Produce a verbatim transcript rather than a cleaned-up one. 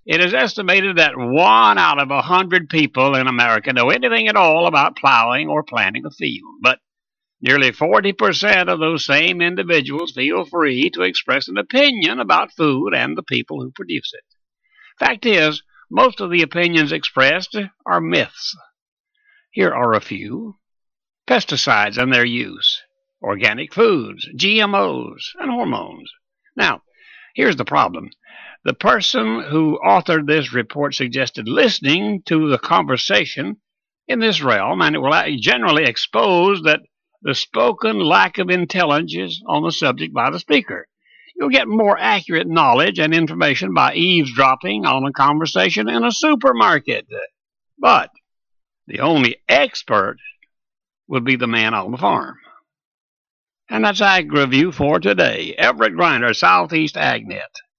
It is estimated that one out of a hundred people in America know anything at all about plowing or planting a field, but nearly forty percent of those same individuals feel free to express an opinion about food and the people who produce it. Fact is, most of the opinions expressed are myths. Here are a few: pesticides and their use, organic foods, G M Os, and hormones. Now, here's the problem. The person who authored this report suggested listening to the conversation in this realm, and it will generally expose that the spoken lack of intelligence on the subject by the speaker. You'll get more accurate knowledge and information by eavesdropping on a conversation in a supermarket. But the only expert would be the man on the farm. And that's Ag Review for today. Everett Griner, Southeast AgNet.